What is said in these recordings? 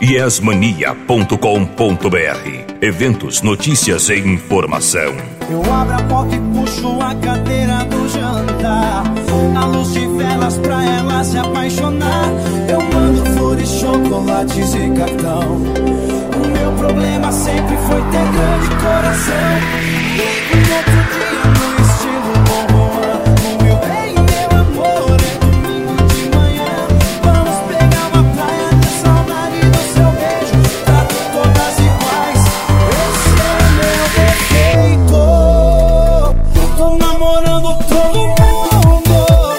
yesmania.com.br. Eventos, notícias e informação. Eu abro a porta e puxo a cadeira do jantar, a luz de velas pra ela se apaixonar. Eu mando flores, chocolates e cartão. O meu problema sempre foi ter grande coração. Ligo no outro dia no estilo Dom Juan. O meu bem, meu amor, é domingo de manhã. Vamos pegar uma praia de saudade do seu beijo. Trato todas iguais, esse é meu defeito. Tô namorando todo mundo,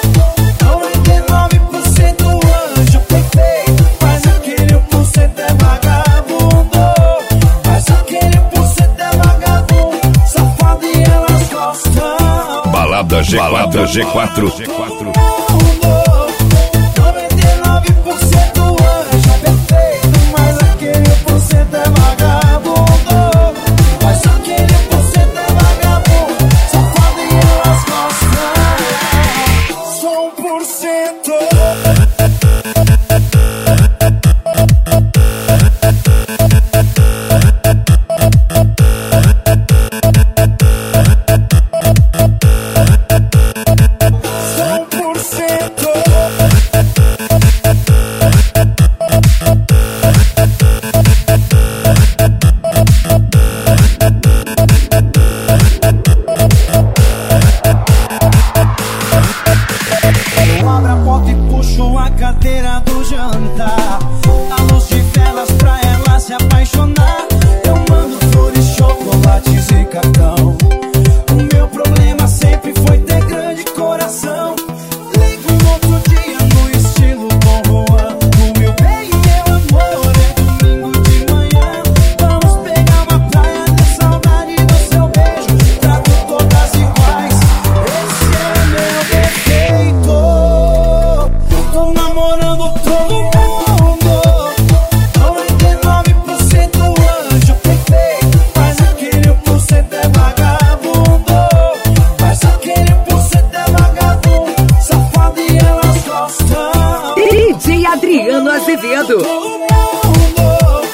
99% anjo perfeito, mas aquele 1% é vagabundo. Mas aquele 1% é vagabundo, safado e elas gostam. Balada G4. 99% anjo perfeito, mas aquele 1% é vagabundo. Mas aquele 1% é vagabundo, safado e elas gostam. Sou 1%. Eu abro a porta e puxo a cadeira do jantar, a luz de velas pra ela se apaixonar. Eu mando flores, chocolates e cartão. O meu problema sempre foi ter grande coração. Ligo no outro dia no estilo Dom Juan. O meu bem, meu amor, é domingo de manhã. Vamos pegar uma praia de saudade do seu beijo. Trato todas iguais, esse é meu defeito. Tô namorando todo mundo, 99% anjo perfeito, mas aquele 1% é vagabundo. Mas aquele 1% é vagabundo, safado e elas gostam. DJ Adriano Azevedo. Todo mundo,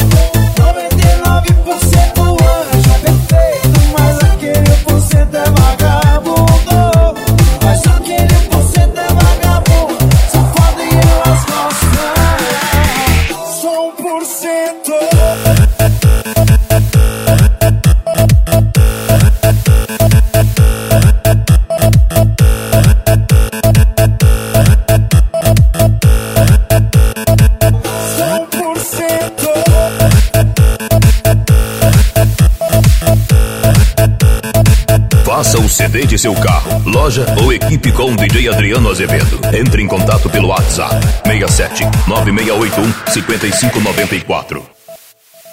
99% anjo perfeito, mas aquele 1% é vagabundo. Mas aquele 1% é vagabundo, safado e elas gostam. Sou 1%. Faça o CD de seu carro, loja ou equipe com DJ Adriano Azevedo. Entre em contato pelo WhatsApp 67 9681 5594.